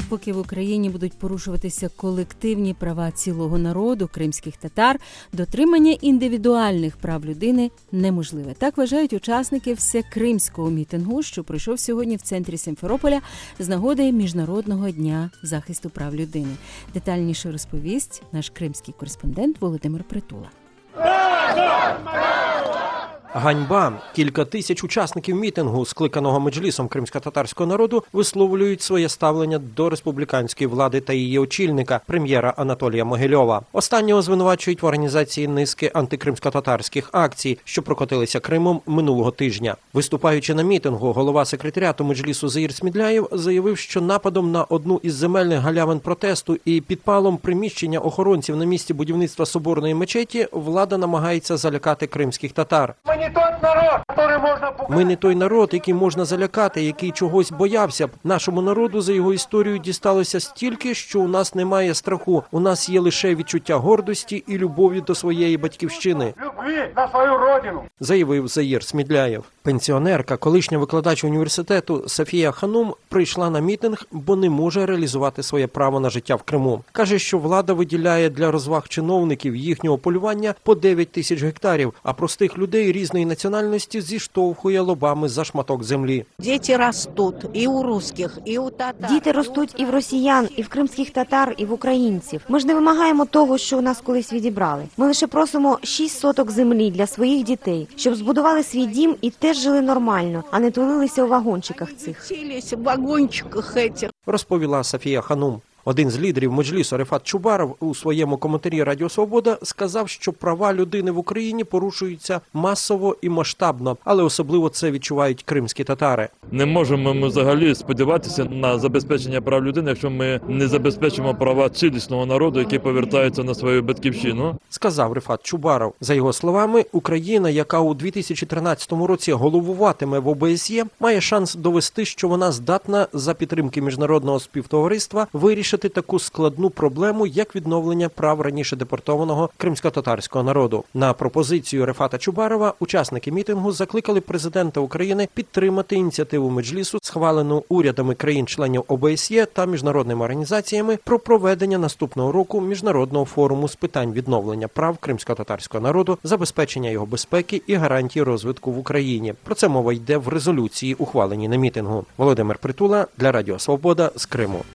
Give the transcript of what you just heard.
поки в Україні будуть порушуватися колективні права цілого народу кримських татар, дотримання індивідуальних прав людини неможливе. Так вважають учасники всекримського мітингу, що пройшов сьогодні в центрі Сімферополя з нагоди Міжнародного дня захисту прав людини. Детальніше розповість наш кримський кореспондент Володимир Притула. Ганьба! Кілька тисяч учасників мітингу, скликаного меджлісом кримськотатарського народу, висловлюють своє ставлення до республіканської влади та її очільника, прем'єра Анатолія Могильова. Останнього звинувачують в організації низки антикримськотатарських акцій, що прокотилися Кримом минулого тижня. Виступаючи на мітингу, голова секретаріату меджлісу Заїр Смідляєв заявив, що нападом на одну із земельних галявин протесту і підпалом приміщення охоронців на місці будівництва соборної мечеті влада намагається залякати кримських татар. Ми не той народ, який можна залякати, який чогось боявся б. Нашому народу за його історію дісталося стільки, що у нас немає страху. У нас є лише відчуття гордості і любові до своєї батьківщини. Любві на свою родину, заявив Заїр Смідляєв. Пенсіонерка, колишня викладач університету Софія Ханум прийшла на мітинг, бо не може реалізувати своє право на життя в Криму. Каже, що влада виділяє для розваг чиновників їхнього полювання по 9 тисяч гектарів, а простих людей різної національності зіштовхує лобами за шматок землі. Діти ростуть і у русських, і у татар. Діти ростуть і в росіян, і в кримських татар, і в українців. Ми ж не вимагаємо того, що у нас колись відібрали. Ми лише просимо 6 соток землі для своїх дітей, щоб збудували свій дім і теж жили нормально, а не тулилися у вагончиках цих. Розповіла Софія Ханум. Один з лідерів меджлісу Рефат Чубаров у своєму коментарі «Радіо Свобода» сказав, що права людини в Україні порушуються масово і масштабно, але особливо це відчувають кримські татари. Не можемо ми взагалі сподіватися на забезпечення прав людини, якщо ми не забезпечимо права цілісного народу, який повертається на свою батьківщину, сказав Рефат Чубаров. За його словами, Україна, яка у 2013 році головуватиме в ОБСЄ, має шанс довести, що вона здатна за підтримки міжнародного співтовариства вирішити таку складну проблему, як відновлення прав раніше депортованого кримськотатарського народу. На пропозицію Рефата Чубарова учасники мітингу закликали президента України підтримати ініціативу меджлісу, схвалену урядами країн-членів ОБСЄ та міжнародними організаціями про проведення наступного року міжнародного форуму з питань відновлення прав кримськотатарського народу, забезпечення його безпеки і гарантії розвитку в Україні. Про це мова йде в резолюції, ухваленій на мітингу. Володимир Притула для Радіо Свобода з Криму.